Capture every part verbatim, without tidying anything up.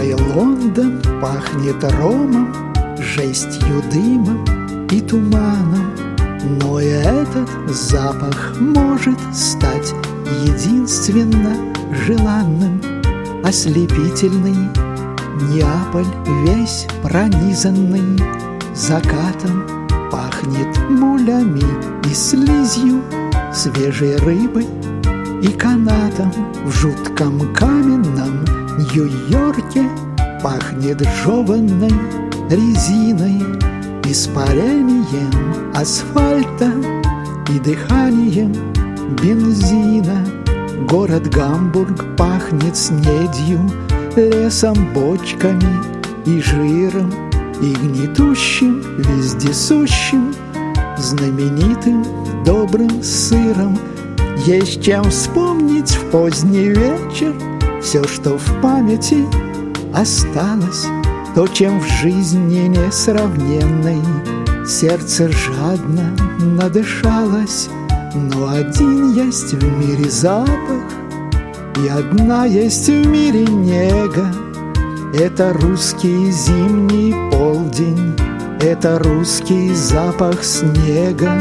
Мой Лондон пахнет ромом, жестью, дымом и туманом, но этот запах может стать единственно желанным. Ослепительный Неаполь, весь пронизанный закатом, пахнет мулями и слизью, свежей рыбой и канатом. В жутком каменном Нью-Йорке пахнет жеванной резиной, испарением асфальта и дыханием бензина. Город Гамбург пахнет снедью, лесом, бочками и жиром, и гнетущим, вездесущим, знаменитым добрым сыром. Есть чем вспомнить в поздний вечер все, что в памяти осталось, то, чем в жизни несравненной сердце жадно надышалось. Но один есть в мире запах, и одна есть в мире нега. Это русский зимний полдень, это русский запах снега.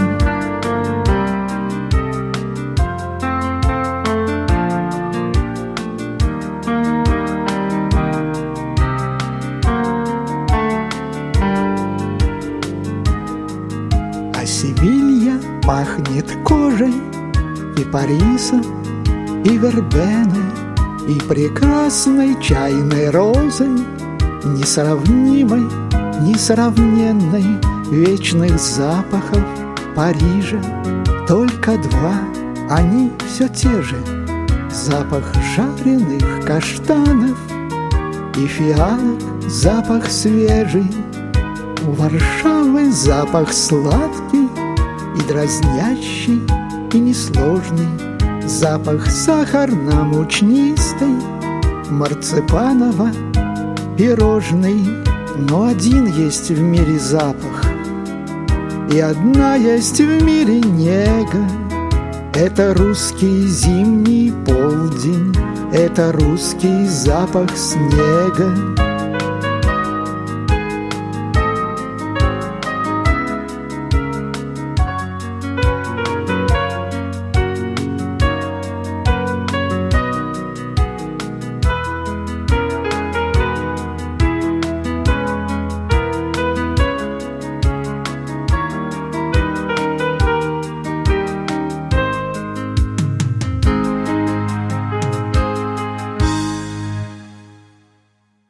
А Севилья пахнет кожей, кипарисом и вербеной, и прекрасной чайной розой, несравнимой, несравненной, вечных запахов Парижа. Только два, они все те же: запах жареных каштанов и фиалок, запах свежий. У Варшавы запах сладкий и дразнящий, и несложный, запах сахарно-мучнистый, марципаново-пирожный. Но один есть в мире запах, и одна есть в мире нега. Это русский зимний полдень, это русский запах снега.